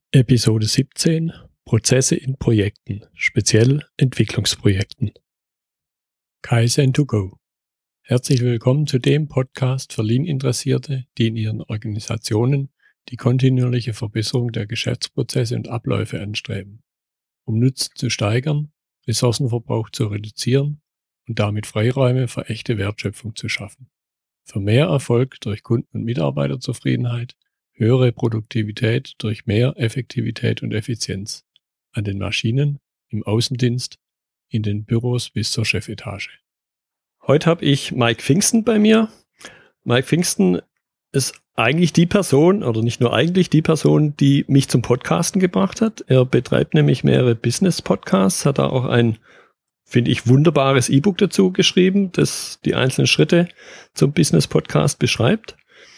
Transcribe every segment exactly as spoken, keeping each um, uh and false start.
Episode siebzehn: Prozesse in Projekten, speziell Entwicklungsprojekten. Kaizen to go. Herzlich willkommen zu dem Podcast für Lean-Interessierte, die in ihren Organisationen die kontinuierliche Verbesserung der Geschäftsprozesse und Abläufe anstreben, um Nutzen zu steigern, Ressourcenverbrauch zu reduzieren und damit Freiräume für echte Wertschöpfung zu schaffen. Für mehr Erfolg durch Kunden- und Mitarbeiterzufriedenheit, höhere Produktivität durch mehr Effektivität und Effizienz an den Maschinen, im Außendienst, in den Büros bis zur Chefetage. Heute habe ich Mike Pfingsten bei mir. Mike Pfingsten ist eigentlich die Person, oder nicht nur eigentlich die Person, die mich zum Podcasten gebracht hat. Er betreibt nämlich mehrere Business-Podcasts, hat da auch ein, finde ich, wunderbares E-Book dazu geschrieben, das die einzelnen Schritte zum Business-Podcast beschreibt.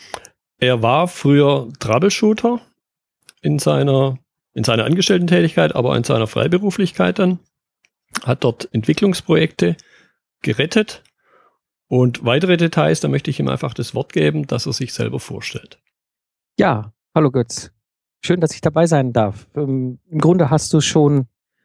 Er war früher Troubleshooter in seiner, in seiner Angestellten-Tätigkeit, aber in seiner Freiberuflichkeit dann, hat dort Entwicklungsprojekte gerettet. Und weitere Details, da möchte ich ihm einfach das Wort geben, dass er sich selber vorstellt. Ja, hallo Götz. Schön, dass ich dabei sein darf. Ähm, Im Grunde hast du es schon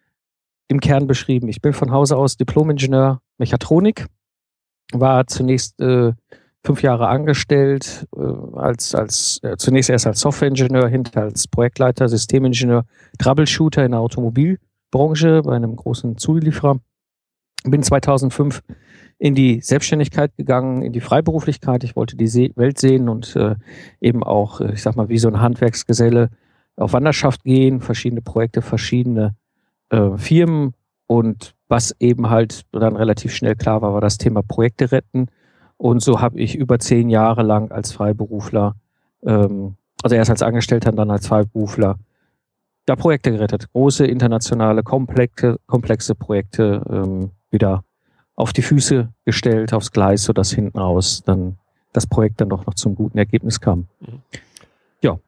im Kern beschrieben. Ich bin von Hause aus Diplom-Ingenieur Mechatronik, war zunächst äh, fünf Jahre angestellt, äh, als, als äh, zunächst erst als Software-Ingenieur, hinter als Projektleiter, Systemingenieur, Troubleshooter in der Automobilbranche bei einem großen Zulieferer. Bin zweitausendfünf in die Selbstständigkeit gegangen, in die Freiberuflichkeit. Ich wollte die See- Welt sehen und äh, eben auch, äh, ich sag mal, wie so ein Handwerksgeselle auf Wanderschaft gehen, verschiedene Projekte, verschiedene äh, Firmen. Und was eben halt dann relativ schnell klar war, war das Thema Projekte retten. Und so habe ich über zehn Jahre lang als Freiberufler, ähm, also erst als Angestellter, dann als Freiberufler, da Projekte gerettet. Große, internationale, komplexe, komplexe Projekte ähm, wieder auf die Füße gestellt, aufs Gleis, sodass hinten raus dann das Projekt dann doch noch zum guten Ergebnis kam. Mhm. Ja.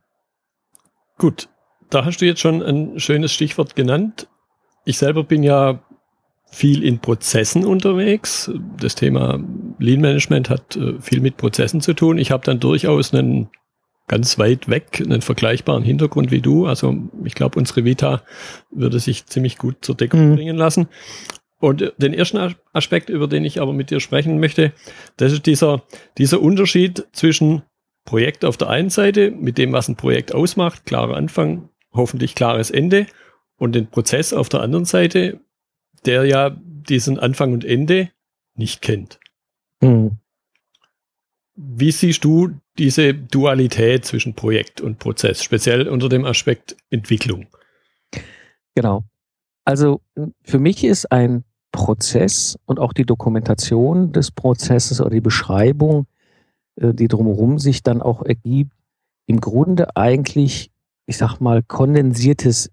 Gut, da hast du jetzt schon ein schönes Stichwort genannt. Ich selber bin ja viel in Prozessen unterwegs. Das Thema Lean Management hat äh, viel mit Prozessen zu tun. Ich habe dann durchaus einen ganz weit weg, einen vergleichbaren Hintergrund wie du. Also ich glaube, unsere Vita würde sich ziemlich gut zur Deckung Mhm. bringen lassen. Und den ersten Aspekt, über den ich aber mit dir sprechen möchte, das ist dieser, dieser Unterschied zwischen Projekt auf der einen Seite, mit dem, was ein Projekt ausmacht, klarer Anfang, hoffentlich klares Ende, und den Prozess auf der anderen Seite, der ja diesen Anfang und Ende nicht kennt. Mhm. Wie siehst du diese Dualität zwischen Projekt und Prozess, speziell unter dem Aspekt Entwicklung? Genau. Also für mich ist ein Prozess und auch die Dokumentation des Prozesses oder die Beschreibung, äh, die drumherum sich dann auch ergibt, im Grunde eigentlich, ich sag mal, kondensiertes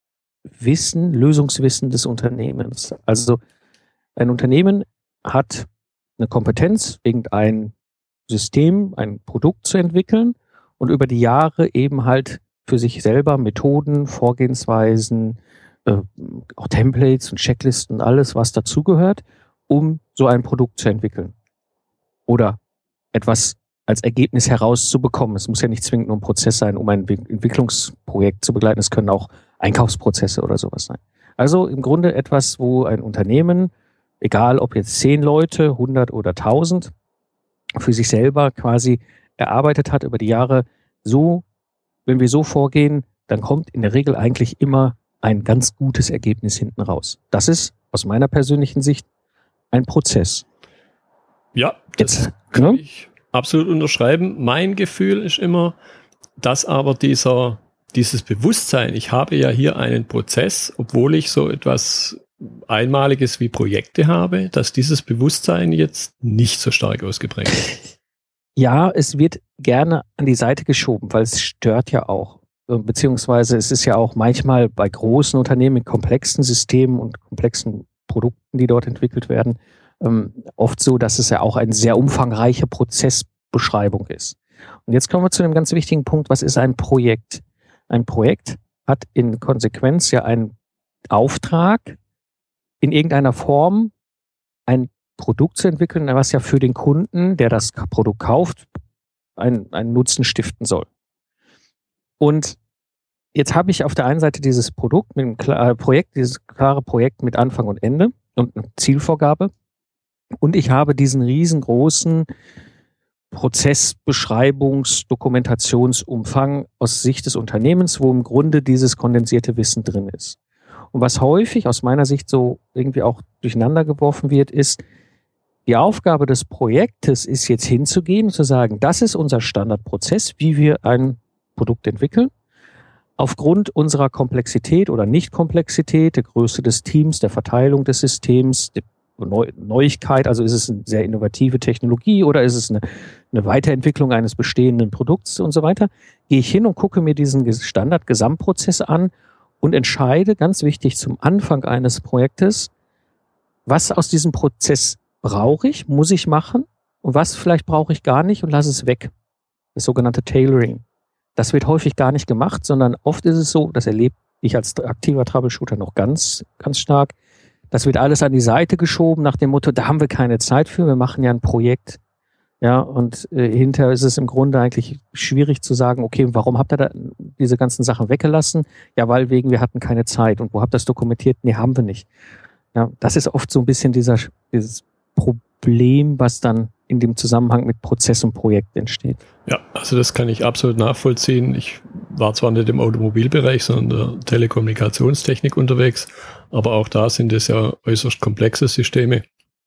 Wissen, Lösungswissen des Unternehmens. Also ein Unternehmen hat eine Kompetenz, irgendein System, ein Produkt zu entwickeln und über die Jahre eben halt für sich selber Methoden, Vorgehensweisen, äh, auch Templates und Checklisten, alles, was dazugehört, um so ein Produkt zu entwickeln. Oder etwas als Ergebnis herauszubekommen. Es muss ja nicht zwingend nur ein Prozess sein, um ein Entwicklungsprojekt zu begleiten. Es können auch Einkaufsprozesse oder sowas sein. Also im Grunde etwas, wo ein Unternehmen, egal ob jetzt zehn Leute, hundert oder tausend, für sich selber quasi erarbeitet hat über die Jahre. So, wenn wir so vorgehen, dann kommt in der Regel eigentlich immer ein ganz gutes Ergebnis hinten raus. Das ist aus meiner persönlichen Sicht ein Prozess. Ja, das Jetzt, kann ne? ich absolut unterschreiben. Mein Gefühl ist immer, dass aber dieser, dieses Bewusstsein, ich habe ja hier einen Prozess, obwohl ich so etwas Einmaliges wie Projekte habe, dass dieses Bewusstsein jetzt nicht so stark ausgeprägt ist. Ja, es wird gerne an die Seite geschoben, weil es stört ja auch. Äh, Beziehungsweise es ist ja auch manchmal bei großen Unternehmen mit komplexen Systemen und komplexen Produkten, die dort entwickelt werden, ähm, oft so, dass es ja auch eine sehr umfangreiche Prozessbeschreibung ist. Und jetzt kommen wir zu einem ganz wichtigen Punkt. Was ist ein Projekt? Ein Projekt hat in Konsequenz ja einen Auftrag, in irgendeiner Form ein Produkt zu entwickeln, was ja für den Kunden, der das Produkt kauft, einen, einen Nutzen stiften soll. Und jetzt habe ich auf der einen Seite dieses Produkt mit einem klar, Projekt, dieses klare Projekt mit Anfang und Ende und eine Zielvorgabe. Und ich habe diesen riesengroßen Prozessbeschreibungs-, Dokumentationsumfang aus Sicht des Unternehmens, wo im Grunde dieses kondensierte Wissen drin ist. Und was häufig aus meiner Sicht so irgendwie auch durcheinander geworfen wird, ist, die Aufgabe des Projektes ist jetzt hinzugehen und zu sagen, das ist unser Standardprozess, wie wir ein Produkt entwickeln. Aufgrund unserer Komplexität oder Nicht-Komplexität, der Größe des Teams, der Verteilung des Systems, der Neu- Neuigkeit, also ist es eine sehr innovative Technologie oder ist es eine, eine Weiterentwicklung eines bestehenden Produkts und so weiter, gehe ich hin und gucke mir diesen Standard-Gesamtprozess an und entscheide, ganz wichtig zum Anfang eines Projektes, was aus diesem Prozess brauche ich, muss ich machen und was vielleicht brauche ich gar nicht und lasse es weg. Das sogenannte Tailoring. Das wird häufig gar nicht gemacht, sondern oft ist es so, das erlebe ich als aktiver Troubleshooter noch ganz, ganz stark. Das wird alles an die Seite geschoben nach dem Motto, da haben wir keine Zeit für, wir machen ja ein Projekt. Ja, und äh, hinterher ist es im Grunde eigentlich schwierig zu sagen, okay, warum habt ihr da diese ganzen Sachen weggelassen? Ja, weil wegen, wir hatten keine Zeit. Und wo habt ihr das dokumentiert? Nee, haben wir nicht. Ja, das ist oft so ein bisschen dieser, dieses Problem, was dann in dem Zusammenhang mit Prozess und Projekt entsteht. Ja, also das kann ich absolut nachvollziehen. Ich war zwar nicht im Automobilbereich, sondern in der Telekommunikationstechnik unterwegs, aber auch da sind es ja äußerst komplexe Systeme.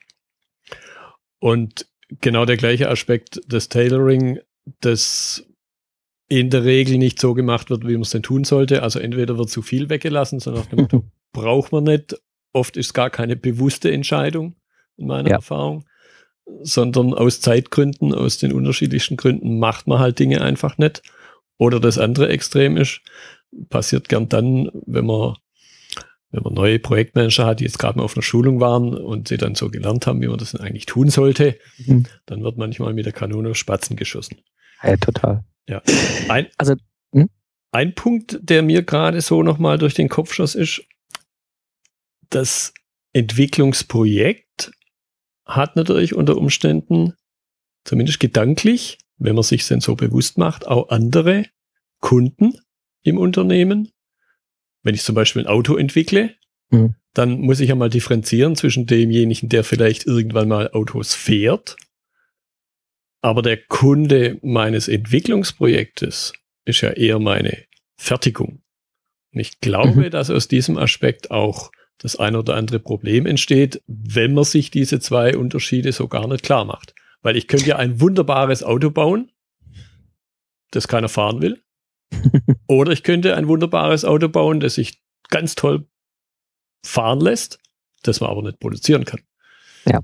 Und genau der gleiche Aspekt des Tailoring, das in der Regel nicht so gemacht wird, wie man es denn tun sollte. Also entweder wird zu viel weggelassen, sondern nach dem Motto, braucht man nicht. Oft ist gar keine bewusste Entscheidung, in meiner Ja. Erfahrung, sondern aus Zeitgründen, aus den unterschiedlichsten Gründen macht man halt Dinge einfach nicht. Oder das andere Extrem ist, passiert gern dann, wenn man, wenn man neue Projektmanager hat, die jetzt gerade mal auf einer Schulung waren und sie dann so gelernt haben, wie man das denn eigentlich tun sollte, Mhm. dann wird manchmal mit der Kanone auf Spatzen geschossen. Ja, total. Ja. Ein, Also, hm? ein Punkt, der mir gerade so nochmal durch den Kopf schoss, ist, das Entwicklungsprojekt hat natürlich unter Umständen, zumindest gedanklich, wenn man sich denn so bewusst macht, auch andere Kunden im Unternehmen. Wenn ich zum Beispiel ein Auto entwickle, Mhm. dann muss ich ja mal differenzieren zwischen demjenigen, der vielleicht irgendwann mal Autos fährt. Aber der Kunde meines Entwicklungsprojektes ist ja eher meine Fertigung. Und ich glaube, Mhm. dass aus diesem Aspekt auch das ein oder andere Problem entsteht, wenn man sich diese zwei Unterschiede so gar nicht klar macht. Weil ich könnte ja ein wunderbares Auto bauen, das keiner fahren will. Oder ich könnte ein wunderbares Auto bauen, das sich ganz toll fahren lässt, das man aber nicht produzieren kann. Ja.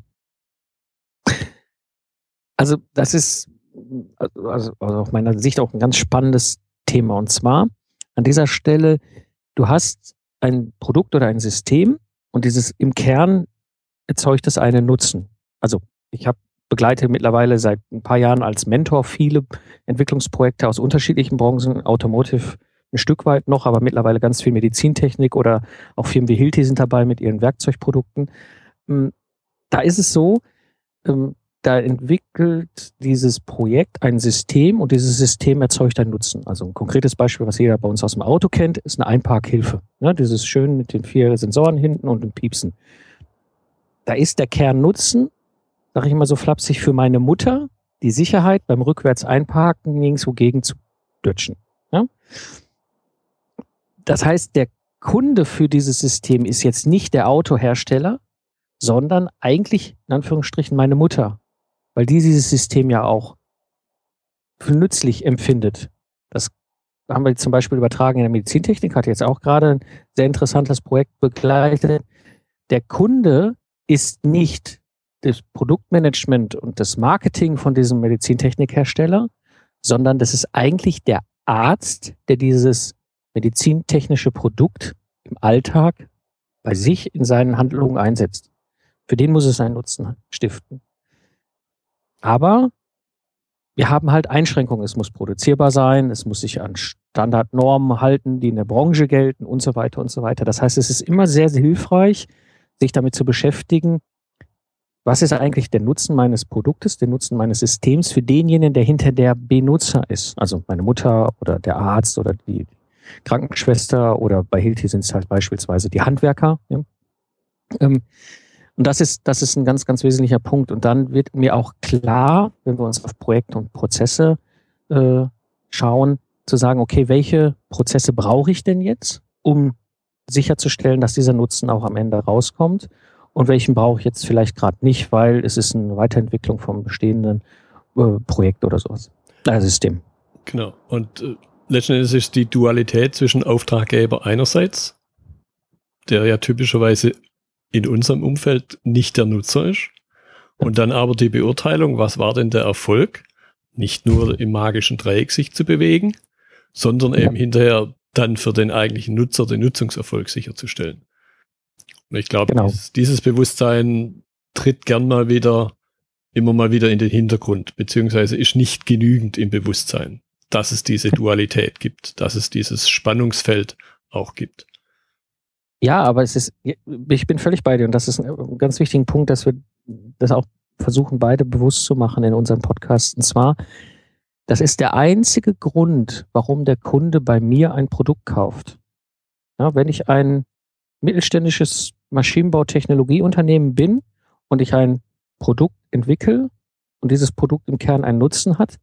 Also das ist also, also aus meiner Sicht auch ein ganz spannendes Thema. Und zwar an dieser Stelle, du hast ein Produkt oder ein System und dieses im Kern erzeugt es einen Nutzen. Also ich habe begleite mittlerweile seit ein paar Jahren als Mentor viele Entwicklungsprojekte aus unterschiedlichen Branchen, Automotive ein Stück weit noch, aber mittlerweile ganz viel Medizintechnik oder auch Firmen wie Hilti sind dabei mit ihren Werkzeugprodukten. Da ist es so, da entwickelt dieses Projekt ein System und dieses System erzeugt einen Nutzen. Also ein konkretes Beispiel, was jeder bei uns aus dem Auto kennt, ist eine Einparkhilfe. Ja, dieses schön mit den vier Sensoren hinten und dem Piepsen. Da ist der Kernnutzen, sage ich mal so flapsig, für meine Mutter, die Sicherheit beim rückwärts einparken nirgendwo gegen zu dutschen. Ja? Das heißt, der Kunde für dieses System ist jetzt nicht der Autohersteller, sondern eigentlich, in Anführungsstrichen, meine Mutter. Weil die dieses System ja auch für nützlich empfindet. Das haben wir zum Beispiel übertragen in der Medizintechnik, hat jetzt auch gerade ein sehr interessantes Projekt begleitet. Der Kunde ist nicht das Produktmanagement und das Marketing von diesem Medizintechnikhersteller, sondern das ist eigentlich der Arzt, der dieses medizintechnische Produkt im Alltag bei sich in seinen Handlungen einsetzt. Für den muss es einen Nutzen stiften. Aber wir haben halt Einschränkungen. Es muss produzierbar sein, es muss sich an Standardnormen halten, die in der Branche gelten und so weiter und so weiter. Das heißt, es ist immer sehr, sehr hilfreich, sich damit zu beschäftigen, was ist eigentlich der Nutzen meines Produktes, der Nutzen meines Systems für denjenigen, der hinter der Benutzer ist. Also meine Mutter oder der Arzt oder die, Krankenschwester oder bei Hilti sind es halt beispielsweise die Handwerker. Ja. Ähm, und das ist, das ist ein ganz, ganz wesentlicher Punkt. Und dann wird mir auch klar, wenn wir uns auf Projekte und Prozesse äh, schauen, zu sagen, okay, welche Prozesse brauche ich denn jetzt, um sicherzustellen, dass dieser Nutzen auch am Ende rauskommt, und welchen brauche ich jetzt vielleicht gerade nicht, weil es ist eine Weiterentwicklung vom bestehenden äh, Projekt oder sowas. Äh, System. Genau. Und äh, letzten Endes ist die Dualität zwischen Auftraggeber einerseits, der ja typischerweise in unserem Umfeld nicht der Nutzer ist, und dann aber die Beurteilung, was war denn der Erfolg, nicht nur im magischen Dreieck sich zu bewegen, sondern eben ja. hinterher dann für den eigentlichen Nutzer den Nutzungserfolg sicherzustellen. Und ich glaube, genau. dieses, dieses Bewusstsein tritt gern mal wieder, immer mal wieder in den Hintergrund, beziehungsweise ist nicht genügend im Bewusstsein, dass es diese Dualität gibt, dass es dieses Spannungsfeld auch gibt. Ja, aber es ist, ich bin völlig bei dir, und das ist ein ganz wichtiger Punkt, dass wir das auch versuchen, beide bewusst zu machen in unserem Podcast. Und zwar, das ist der einzige Grund, warum der Kunde bei mir ein Produkt kauft. Ja, wenn ich ein mittelständisches Maschinenbautechnologieunternehmen bin und ich ein Produkt entwickle und dieses Produkt im Kern einen Nutzen hat,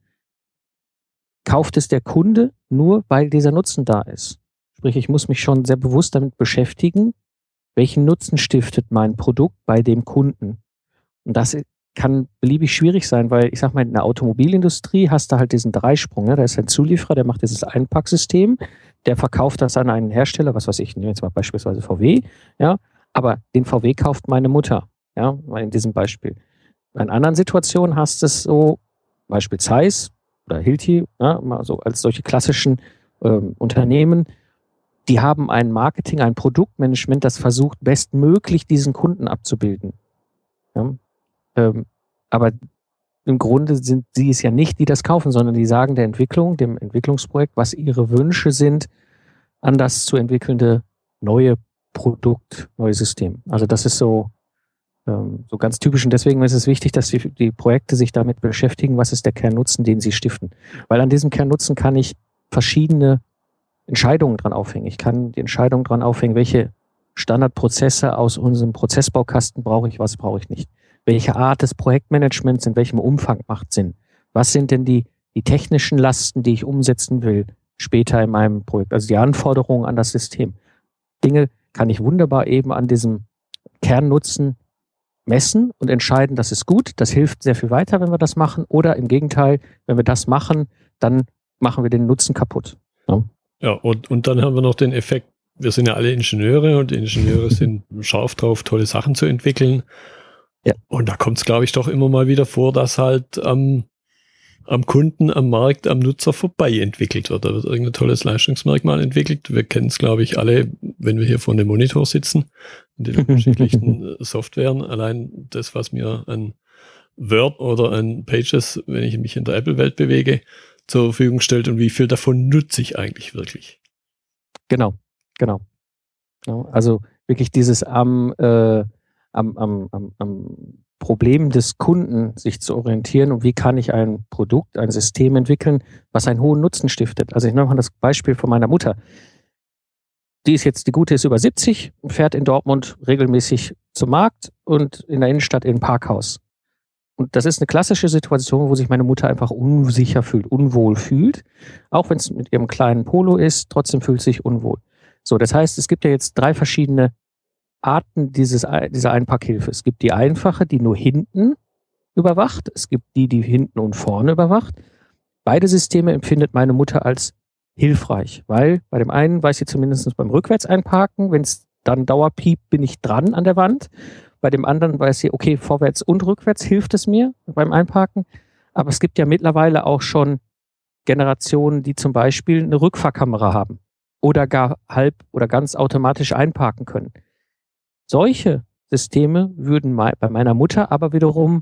kauft es der Kunde nur, weil dieser Nutzen da ist. Sprich, ich muss mich schon sehr bewusst damit beschäftigen, welchen Nutzen stiftet mein Produkt bei dem Kunden. Und das kann beliebig schwierig sein, weil ich sag mal, in der Automobilindustrie hast du halt diesen Dreisprung. Ne? Da ist ein Zulieferer, der macht dieses Einpacksystem, der verkauft das an einen Hersteller, was weiß ich, nehmen wir jetzt mal beispielsweise V W, ja, aber den V W kauft meine Mutter, ja, in diesem Beispiel. In anderen Situationen hast du es so, Beispiel Zeiss oder Hilti, ja, mal so als solche klassischen ähm, Unternehmen, die haben ein Marketing, ein Produktmanagement, das versucht, bestmöglich diesen Kunden abzubilden. Ja? Ähm, aber im Grunde sind sie es ja nicht, die das kaufen, sondern die sagen der Entwicklung, dem Entwicklungsprojekt, was ihre Wünsche sind an das zu entwickelnde neue Produkt, neue System. Also das ist so, ähm, so ganz typisch, und deswegen ist es wichtig, dass die, die Projekte sich damit beschäftigen, was ist der Kernnutzen, den sie stiften. Weil an diesem Kernnutzen kann ich verschiedene Entscheidungen dran aufhängen. Ich kann die Entscheidung dran aufhängen, welche Standardprozesse aus unserem Prozessbaukasten brauche ich, was brauche ich nicht. Welche Art des Projektmanagements in welchem Umfang macht Sinn? Was sind denn die, die technischen Lasten, die ich umsetzen will später in meinem Projekt? Also die Anforderungen an das System. Dinge kann ich wunderbar eben an diesem Kernnutzen messen und entscheiden, das ist gut, das hilft sehr viel weiter, wenn wir das machen. Oder im Gegenteil, wenn wir das machen, dann machen wir den Nutzen kaputt. Ja, ja und, und dann haben wir noch den Effekt, wir sind ja alle Ingenieure, und Ingenieure sind scharf drauf, tolle Sachen zu entwickeln. Ja. Und da kommt es, glaube ich, doch immer mal wieder vor, dass halt am, am Kunden, am Markt, am Nutzer vorbei entwickelt wird. Da wird irgendein tolles Leistungsmerkmal entwickelt. Wir kennen es, glaube ich, alle, wenn wir hier vor einem Monitor sitzen, in den unterschiedlichen Softwaren. Allein das, was mir an Word oder an Pages, wenn ich mich in der Apple-Welt bewege, zur Verfügung stellt, und wie viel davon nutze ich eigentlich wirklich. Genau, genau. Also wirklich dieses am äh, Am, am, am, am Problem des Kunden sich zu orientieren, und wie kann ich ein Produkt, ein System entwickeln, was einen hohen Nutzen stiftet. Also ich nehme mal das Beispiel von meiner Mutter. Die ist jetzt, die Gute ist über siebzig, fährt in Dortmund regelmäßig zum Markt und in der Innenstadt in ein Parkhaus. Und das ist eine klassische Situation, wo sich meine Mutter einfach unsicher fühlt, unwohl fühlt. Auch wenn es mit ihrem kleinen Polo ist, trotzdem fühlt sie sich unwohl. So, das heißt, es gibt ja jetzt drei verschiedene Arten dieses, dieser Einpackhilfe. Es gibt die einfache, die nur hinten überwacht. Es gibt die, die hinten und vorne überwacht. Beide Systeme empfindet meine Mutter als hilfreich, weil bei dem einen weiß sie zumindest beim Rückwärtseinparken, wenn es dann dauerpiept, bin ich dran an der Wand. Bei dem anderen weiß sie, okay, vorwärts und rückwärts hilft es mir beim Einparken. Aber es gibt ja mittlerweile auch schon Generationen, die zum Beispiel eine Rückfahrkamera haben oder gar halb oder ganz automatisch einparken können. Solche Systeme würden bei meiner Mutter aber wiederum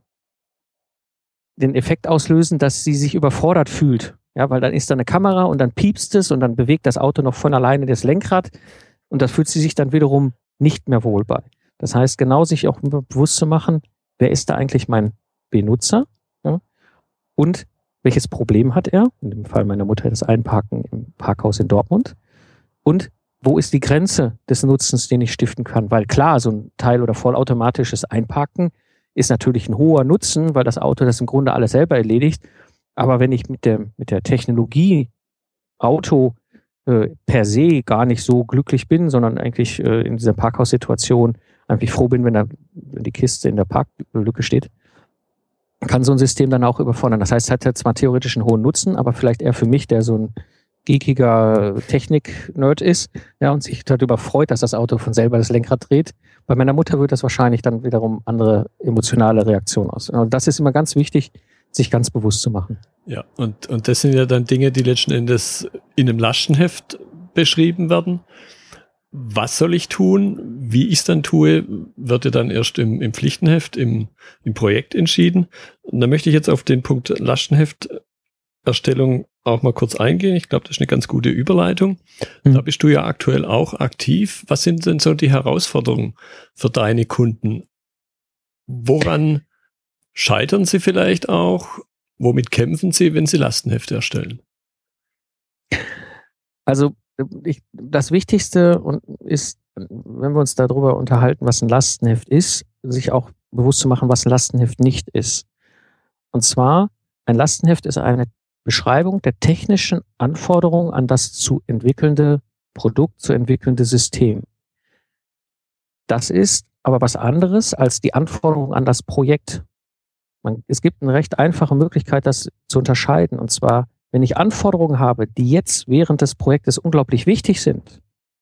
den Effekt auslösen, dass sie sich überfordert fühlt. Ja, weil dann ist da eine Kamera und dann piepst es und dann bewegt das Auto noch von alleine das Lenkrad, und da fühlt sie sich dann wiederum nicht mehr wohl bei. Das heißt, genau sich auch bewusst zu machen, wer ist da eigentlich mein Benutzer, ja, und welches Problem hat er? In dem Fall meiner Mutter das Einparken im Parkhaus in Dortmund. Und wo ist die Grenze des Nutzens, den ich stiften kann? Weil klar, so ein teil- oder vollautomatisches Einparken ist natürlich ein hoher Nutzen, weil das Auto das im Grunde alles selber erledigt. Aber wenn ich mit der, mit der Technologie Auto äh, per se gar nicht so glücklich bin, sondern eigentlich äh, in dieser Parkhaussituation eigentlich froh bin, wenn, da, wenn die Kiste in der Parklücke steht, kann so ein System dann auch überfordern. Das heißt, es hat ja zwar theoretisch einen hohen Nutzen, aber vielleicht eher für mich, der so ein geekiger Technik-Nerd ist, ja, und sich darüber freut, dass das Auto von selber das Lenkrad dreht. Bei meiner Mutter wird das wahrscheinlich dann wiederum andere emotionale Reaktionen aus. Und das ist immer ganz wichtig, sich ganz bewusst zu machen. Ja, und, und das sind ja dann Dinge, die letzten Endes in einem Lastenheft beschrieben werden. Was soll ich tun? Wie ich es dann tue, wird ja dann erst im, im Pflichtenheft, im, im Projekt entschieden. Und da möchte ich jetzt auf den Punkt Lastenhefterstellung auch mal kurz eingehen. Ich glaube, das ist eine ganz gute Überleitung. Mhm. Da bist du ja aktuell auch aktiv. Was sind denn so die Herausforderungen für deine Kunden? Woran scheitern sie vielleicht auch? Womit kämpfen sie, wenn sie Lastenhefte erstellen? Also ich, das Wichtigste und ist, wenn wir uns darüber unterhalten, was ein Lastenheft ist, sich auch bewusst zu machen, was ein Lastenheft nicht ist. Und zwar, ein Lastenheft ist eine Beschreibung der technischen Anforderungen an das zu entwickelnde Produkt, zu entwickelnde System. Das ist aber was anderes als die Anforderungen an das Projekt. Man, es gibt eine recht einfache Möglichkeit, das zu unterscheiden. Und zwar, wenn ich Anforderungen habe, die jetzt während des Projektes unglaublich wichtig sind,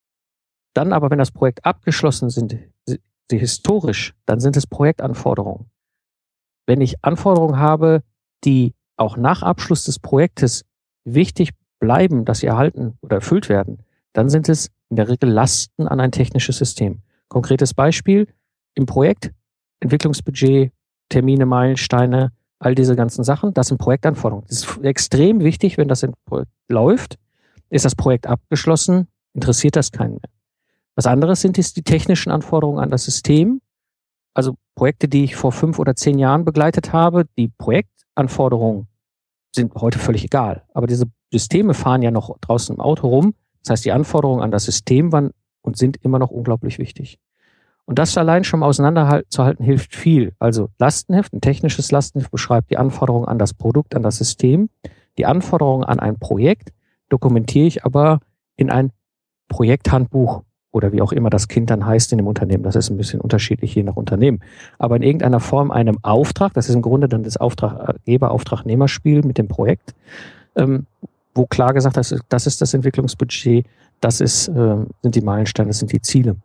dann aber, wenn das Projekt abgeschlossen sind, sie historisch, dann sind es Projektanforderungen. Wenn ich Anforderungen habe, die auch nach Abschluss des Projektes wichtig bleiben, dass sie erhalten oder erfüllt werden, dann sind es in der Regel Lasten an ein technisches System. Konkretes Beispiel, im Projekt, Entwicklungsbudget, Termine, Meilensteine, all diese ganzen Sachen, das sind Projektanforderungen. Das ist extrem wichtig, wenn das Projekt läuft, ist das Projekt abgeschlossen, interessiert das keinen mehr. Was anderes sind jetzt die technischen Anforderungen an das System, also Projekte, die ich vor fünf oder zehn Jahren begleitet habe, die Projektanforderungen sind heute völlig egal. Aber diese Systeme fahren ja noch draußen im Auto rum. Das heißt, die Anforderungen an das System waren und sind immer noch unglaublich wichtig. Und das allein schon mal auseinanderzuhalten, hilft viel. Also Lastenheft, ein technisches Lastenheft beschreibt die Anforderungen an das Produkt, an das System. Die Anforderungen an ein Projekt dokumentiere ich aber in ein Projekthandbuch oder wie auch immer das Kind dann heißt in dem Unternehmen. Das ist ein bisschen unterschiedlich je nach Unternehmen. Aber in irgendeiner Form einem Auftrag, das ist im Grunde dann das Auftraggeber-Auftragnehmerspiel mit dem Projekt, ähm, wo klar gesagt ist, das ist das Entwicklungsbudget, das ist, äh, sind die Meilensteine, das sind die Ziele.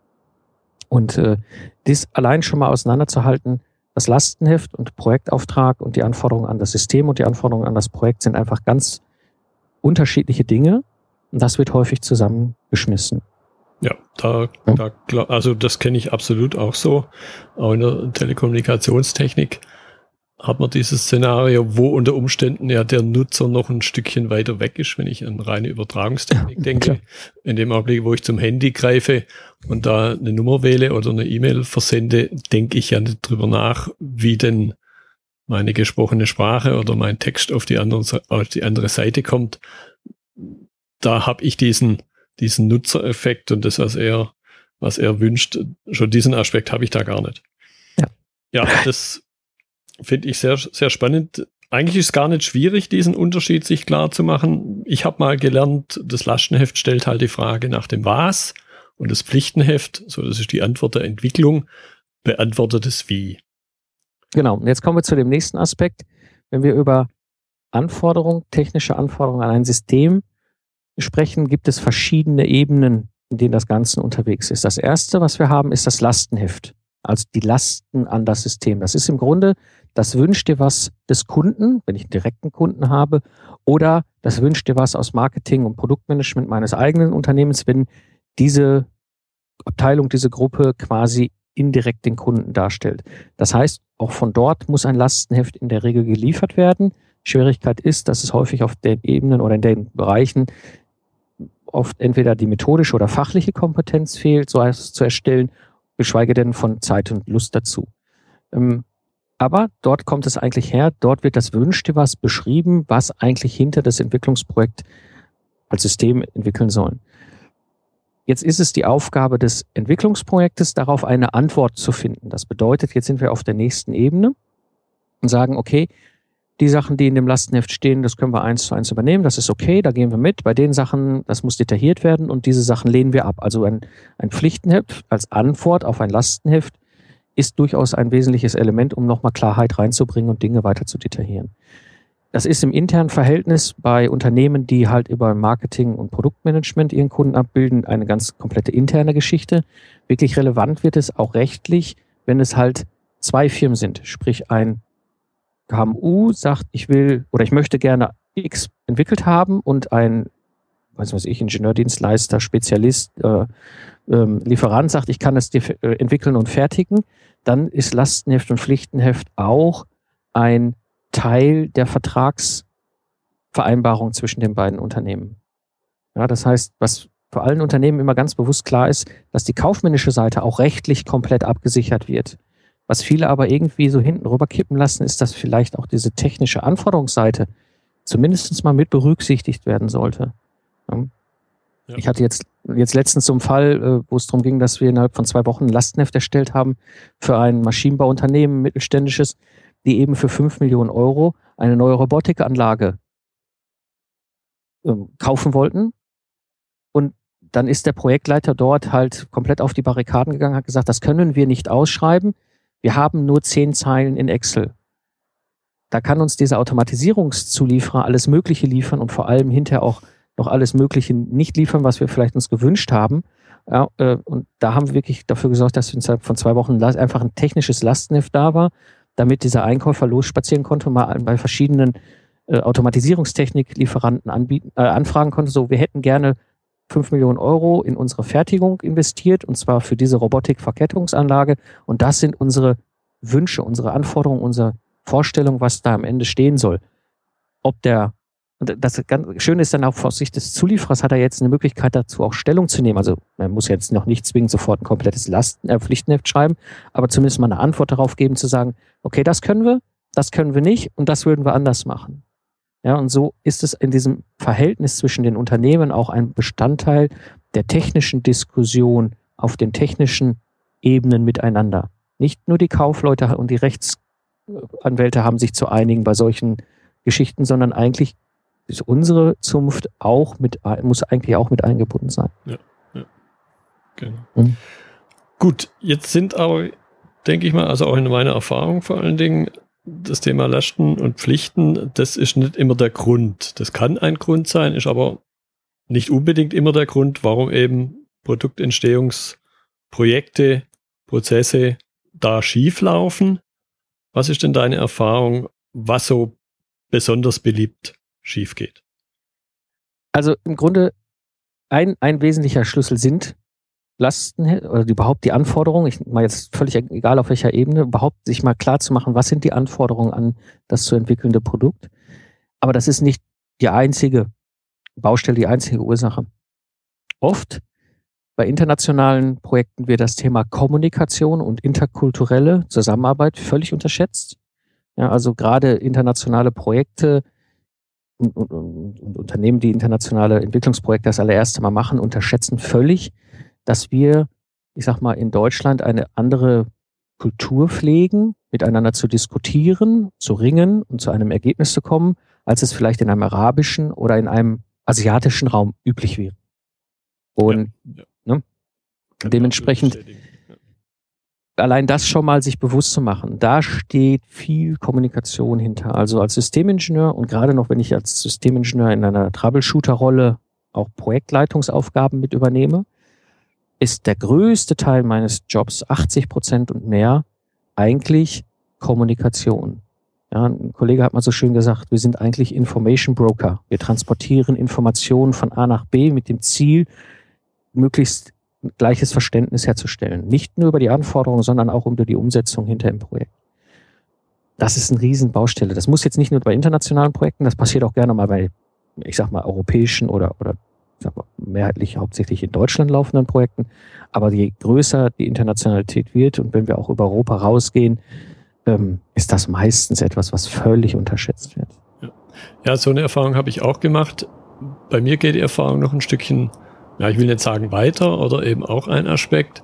Und äh, dies allein schon mal auseinanderzuhalten, das Lastenheft und Projektauftrag und die Anforderungen an das System und die Anforderungen an das Projekt sind einfach ganz unterschiedliche Dinge und das wird häufig zusammengeschmissen. Ja, da, da also das kenne ich absolut auch so. Auch in der Telekommunikationstechnik hat man dieses Szenario, wo unter Umständen ja der Nutzer noch ein Stückchen weiter weg ist, wenn ich an reine Übertragungstechnik ja, denke. Klar. In dem Augenblick, wo ich zum Handy greife und da eine Nummer wähle oder eine E-Mail versende, denke ich ja nicht drüber nach, wie denn meine gesprochene Sprache oder mein Text auf die andere, auf die andere Seite kommt. Da habe ich diesen diesen Nutzereffekt und das, was er, was er wünscht, schon diesen Aspekt habe ich da gar nicht. Ja, ja, das finde ich sehr, sehr spannend. Eigentlich ist es gar nicht schwierig, diesen Unterschied sich klar zu machen. Ich habe mal gelernt, das Lastenheft stellt halt die Frage nach dem Was und das Pflichtenheft, so das ist die Antwort der Entwicklung, beantwortet es Wie. Genau, und jetzt kommen wir zu dem nächsten Aspekt. Wenn wir über Anforderungen, technische Anforderungen an ein System sprechen, gibt es verschiedene Ebenen, in denen das Ganze unterwegs ist. Das erste, was wir haben, ist das Lastenheft, also die Lasten an das System. Das ist im Grunde das Wünsch dir was des Kunden, wenn ich einen direkten Kunden habe, oder das Wünsch dir was aus Marketing und Produktmanagement meines eigenen Unternehmens, wenn diese Abteilung, diese Gruppe quasi indirekt den Kunden darstellt. Das heißt, auch von dort muss ein Lastenheft in der Regel geliefert werden. Schwierigkeit ist, dass es häufig auf den Ebenen oder in den Bereichen oft entweder die methodische oder fachliche Kompetenz fehlt, so etwas zu erstellen, geschweige denn von Zeit und Lust dazu. Aber dort kommt es eigentlich her, dort wird das Wünsch dir was beschrieben, was eigentlich hinter das Entwicklungsprojekt als System entwickeln sollen. Jetzt ist es die Aufgabe des Entwicklungsprojektes, darauf eine Antwort zu finden. Das bedeutet, jetzt sind wir auf der nächsten Ebene und sagen, okay, die Sachen, die in dem Lastenheft stehen, das können wir eins zu eins übernehmen, das ist okay, da gehen wir mit. Bei den Sachen, das muss detailliert werden und diese Sachen lehnen wir ab. Also ein, ein Pflichtenheft als Antwort auf ein Lastenheft ist durchaus ein wesentliches Element, um nochmal Klarheit reinzubringen und Dinge weiter zu detaillieren. Das ist im internen Verhältnis bei Unternehmen, die halt über Marketing und Produktmanagement ihren Kunden abbilden, eine ganz komplette interne Geschichte. Wirklich relevant wird es auch rechtlich, wenn es halt zwei Firmen sind, sprich ein K M U sagt, ich will oder ich möchte gerne X entwickelt haben und ein, weiß was ich, Ingenieurdienstleister, Spezialist, äh, ähm, Lieferant sagt, ich kann es äh, entwickeln und fertigen, dann ist Lastenheft und Pflichtenheft auch ein Teil der Vertragsvereinbarung zwischen den beiden Unternehmen. Ja, das heißt, was für allen Unternehmen immer ganz bewusst klar ist, dass die kaufmännische Seite auch rechtlich komplett abgesichert wird. Was viele aber irgendwie so hinten rüber kippen lassen, ist, dass vielleicht auch diese technische Anforderungsseite zumindest mal mit berücksichtigt werden sollte. Ja. Ja. Ich hatte jetzt, jetzt letztens so einen Fall, wo es darum ging, dass wir innerhalb von zwei Wochen ein Lastenheft erstellt haben für ein Maschinenbauunternehmen, mittelständisches, die eben für fünf Millionen Euro eine neue Robotikanlage ähm, kaufen wollten. Und dann ist der Projektleiter dort halt komplett auf die Barrikaden gegangen, hat gesagt, das können wir nicht ausschreiben. Wir haben nur zehn Zeilen in Excel. Da kann uns dieser Automatisierungszulieferer alles Mögliche liefern und vor allem hinterher auch noch alles Mögliche nicht liefern, was wir vielleicht uns gewünscht haben. Ja, äh, und da haben wir wirklich dafür gesorgt, dass innerhalb von zwei Wochen einfach ein technisches Lastenheft da war, damit dieser Einkäufer losspazieren konnte und mal bei verschiedenen äh, Automatisierungstechniklieferanten anbieten, äh, anfragen konnte. So, wir hätten gerne fünf Millionen Euro in unsere Fertigung investiert, und zwar für diese Robotikverkettungsanlage. Und das sind unsere Wünsche, unsere Anforderungen, unsere Vorstellung, was da am Ende stehen soll. Ob der, und das ganz Schöne ist dann auch aus Sicht des Zulieferers, hat er jetzt eine Möglichkeit dazu auch Stellung zu nehmen. Also man muss jetzt noch nicht zwingend sofort ein komplettes Lasten, äh, Pflichtenheft schreiben, aber zumindest mal eine Antwort darauf geben, zu sagen, okay, das können wir, das können wir nicht und das würden wir anders machen. Ja, und so ist es in diesem Verhältnis zwischen den Unternehmen auch ein Bestandteil der technischen Diskussion auf den technischen Ebenen miteinander. Nicht nur die Kaufleute und die Rechtsanwälte haben sich zu einigen bei solchen Geschichten, sondern eigentlich ist unsere Zunft auch mit, muss eigentlich auch mit eingebunden sein. Ja, ja. Genau. Mhm. Gut, jetzt sind aber, denke ich mal, also auch in meiner Erfahrung vor allen Dingen, das Thema Lasten und Pflichten, das ist nicht immer der Grund. Das kann ein Grund sein, ist aber nicht unbedingt immer der Grund, warum eben Produktentstehungsprojekte, Prozesse da schief laufen. Was ist denn deine Erfahrung, was so besonders beliebt schief geht? Also im Grunde ein, ein wesentlicher Schlüssel sind Lasten oder überhaupt die Anforderungen, ich mal jetzt völlig egal auf welcher Ebene, überhaupt sich mal klar zu machen, was sind die Anforderungen an das zu entwickelnde Produkt. Aber das ist nicht die einzige Baustelle, die einzige Ursache. Oft bei internationalen Projekten wird das Thema Kommunikation und interkulturelle Zusammenarbeit völlig unterschätzt. Ja, also gerade internationale Projekte und, und, und Unternehmen, die internationale Entwicklungsprojekte das allererste Mal machen, unterschätzen völlig, dass wir, ich sag mal, in Deutschland eine andere Kultur pflegen, miteinander zu diskutieren, zu ringen und zu einem Ergebnis zu kommen, als es vielleicht in einem arabischen oder in einem asiatischen Raum üblich wäre. Und ja, ja. Ne, dementsprechend ja. allein das schon mal sich bewusst zu machen, da steht viel Kommunikation hinter. Also als Systemingenieur und gerade noch, wenn ich als Systemingenieur in einer Troubleshooter-Rolle auch Projektleitungsaufgaben mit übernehme, ist der größte Teil meines Jobs, achtzig Prozent und mehr, eigentlich Kommunikation. Ja, ein Kollege hat mal so schön gesagt, wir sind eigentlich Information Broker. Wir transportieren Informationen von A nach B mit dem Ziel, möglichst gleiches Verständnis herzustellen. Nicht nur über die Anforderungen, sondern auch über die Umsetzung hinter dem Projekt. Das ist eine riesen Baustelle. Das muss jetzt nicht nur bei internationalen Projekten, das passiert auch gerne mal bei, ich sag mal, europäischen oder, oder mehrheitlich hauptsächlich in Deutschland laufenden Projekten. Aber je größer die Internationalität wird und wenn wir auch über Europa rausgehen, ähm, ist das meistens etwas, was völlig unterschätzt wird. Ja, ja, so eine Erfahrung habe ich auch gemacht. Bei mir geht die Erfahrung noch ein Stückchen ja, ich will nicht sagen weiter oder eben auch ein Aspekt.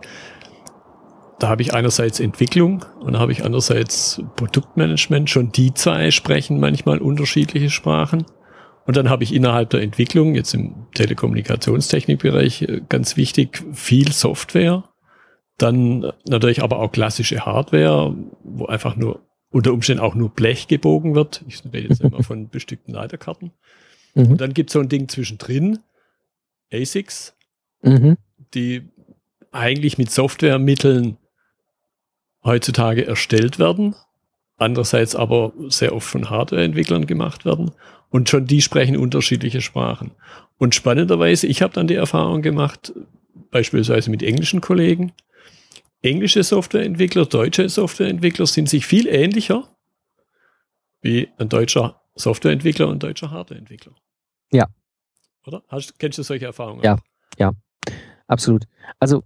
Da habe ich einerseits Entwicklung und da habe ich andererseits Produktmanagement. Schon die zwei sprechen manchmal unterschiedliche Sprachen. Und dann habe ich innerhalb der Entwicklung, jetzt im Telekommunikationstechnikbereich, ganz wichtig, viel Software. Dann natürlich aber auch klassische Hardware, wo einfach nur unter Umständen auch nur Blech gebogen wird. Ich rede jetzt immer von bestückten Leiterkarten. Mhm. Und dann gibt es so ein Ding zwischendrin, A S I Cs, mhm. die eigentlich mit Softwaremitteln heutzutage erstellt werden, andererseits aber sehr oft von Hardwareentwicklern gemacht werden. Und schon die sprechen unterschiedliche Sprachen. Und spannenderweise, ich habe dann die Erfahrung gemacht, beispielsweise mit englischen Kollegen, englische Softwareentwickler, deutsche Softwareentwickler sind sich viel ähnlicher wie ein deutscher Softwareentwickler und ein deutscher Hardwareentwickler. Ja. Oder? Hast, kennst du solche Erfahrungen? Ja, ja, absolut. Also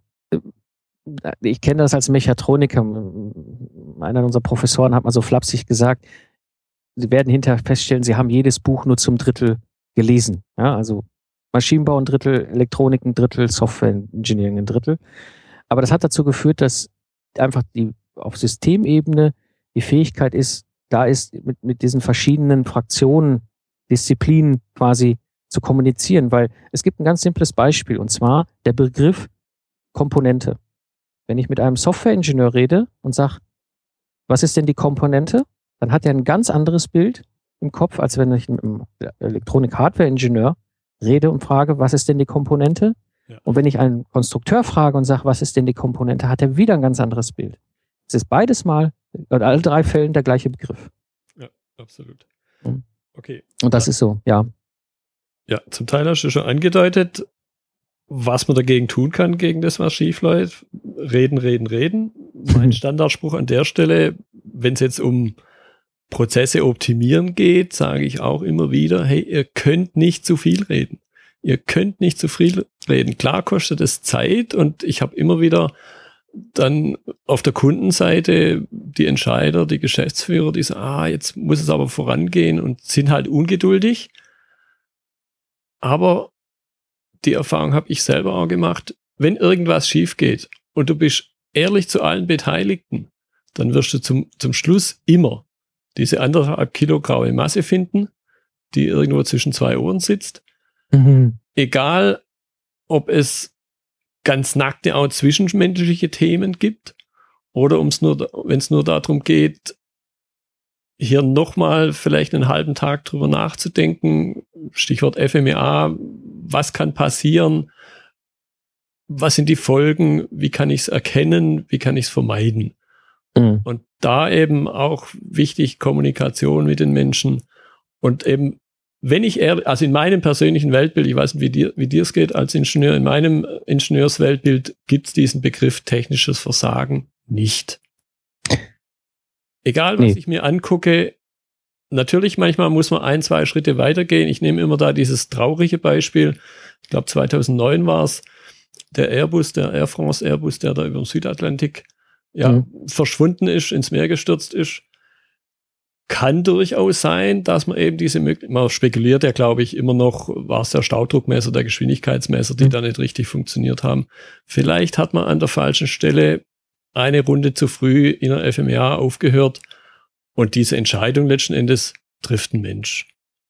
ich kenne das als Mechatroniker. Einer unserer Professoren hat mal so flapsig gesagt, sie werden hinterher feststellen, sie haben jedes Buch nur zum Drittel gelesen. Ja, also Maschinenbau ein Drittel, Elektronik ein Drittel, Software Engineering ein Drittel. Aber das hat dazu geführt, dass einfach die auf Systemebene die Fähigkeit ist, da ist mit, mit diesen verschiedenen Fraktionen, Disziplinen quasi zu kommunizieren, weil es gibt ein ganz simples Beispiel, und zwar der Begriff Komponente. Wenn ich mit einem Software-Ingenieur rede und sage, was ist denn die Komponente, dann hat er ein ganz anderes Bild im Kopf, als wenn ich mit einem Elektronik-Hardware-Ingenieur rede und frage, was ist denn die Komponente? Ja. Und wenn ich einen Konstrukteur frage und sage, was ist denn die Komponente, hat er wieder ein ganz anderes Bild. Es ist beides mal, in allen drei Fällen der gleiche Begriff. Ja, absolut. Mhm. Okay. Und das ja. ist so, ja. Ja, zum Teil hast du schon angedeutet, was man dagegen tun kann, gegen das, was schief läuft. Reden, reden, reden. Mein Standardspruch an der Stelle, wenn es jetzt um Prozesse optimieren geht, sage ich auch immer wieder, hey, ihr könnt nicht zu viel reden. Ihr könnt nicht zu viel reden. Klar kostet es Zeit und ich habe immer wieder dann auf der Kundenseite die Entscheider, die Geschäftsführer, die sagen, ah, jetzt muss es aber vorangehen und sind halt ungeduldig. Aber die Erfahrung habe ich selber auch gemacht, wenn irgendwas schief geht und du bist ehrlich zu allen Beteiligten, dann wirst du zum, zum Schluss immer diese anderthalb Kilo graue Masse finden, die irgendwo zwischen zwei Ohren sitzt. Mhm. Egal, ob es ganz nackte, auch zwischenmenschliche Themen gibt oder um's nur, wenn es nur darum geht, hier nochmal vielleicht einen halben Tag drüber nachzudenken, Stichwort F M E A, was kann passieren, was sind die Folgen, wie kann ich es erkennen, wie kann ich es vermeiden. Mhm. Und da eben auch wichtig Kommunikation mit den Menschen und eben, wenn ich ehrlich, also in meinem persönlichen Weltbild, ich weiß nicht, wie dir, wie dir es geht als Ingenieur, in meinem Ingenieursweltbild gibt es diesen Begriff technisches Versagen nicht. Egal, was nee. ich mir angucke, natürlich manchmal muss man ein, zwei Schritte weitergehen. Ich nehme immer da dieses traurige Beispiel. Ich glaube zweitausendneun war es, der Airbus, der Air France Airbus, der da über den Südatlantik ja, mhm. verschwunden ist, ins Meer gestürzt ist. Kann durchaus sein, dass man eben diese Möglichkeit, man spekuliert ja, glaube ich, immer noch, war es der Staudruckmesser, der Geschwindigkeitsmesser, die mhm. da nicht richtig funktioniert haben. Vielleicht hat man an der falschen Stelle eine Runde zu früh in der F M E A aufgehört und diese Entscheidung letzten Endes trifft ein Mensch.